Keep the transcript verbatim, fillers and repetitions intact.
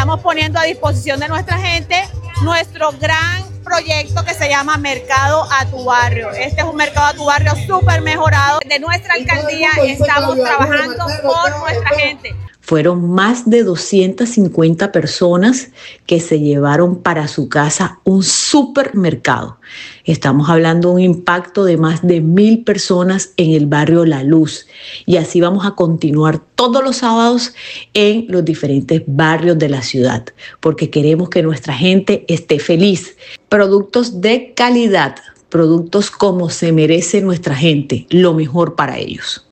estamos poniendo a disposición de nuestra gente nuestro gran proyecto que se llama Mercado a tu Barrio. Este es un Mercado a tu Barrio súper mejorado. De nuestra alcaldía estamos trabajando por nuestra gente. Fueron más de doscientas cincuenta personas que se llevaron para su casa un supermercado. Estamos hablando de un impacto de más de mil personas en el barrio La Luz. Y así vamos a continuar todos los sábados en los diferentes barrios de la ciudad, porque queremos que nuestra gente esté feliz. Productos de calidad, productos como se merece nuestra gente, lo mejor para ellos.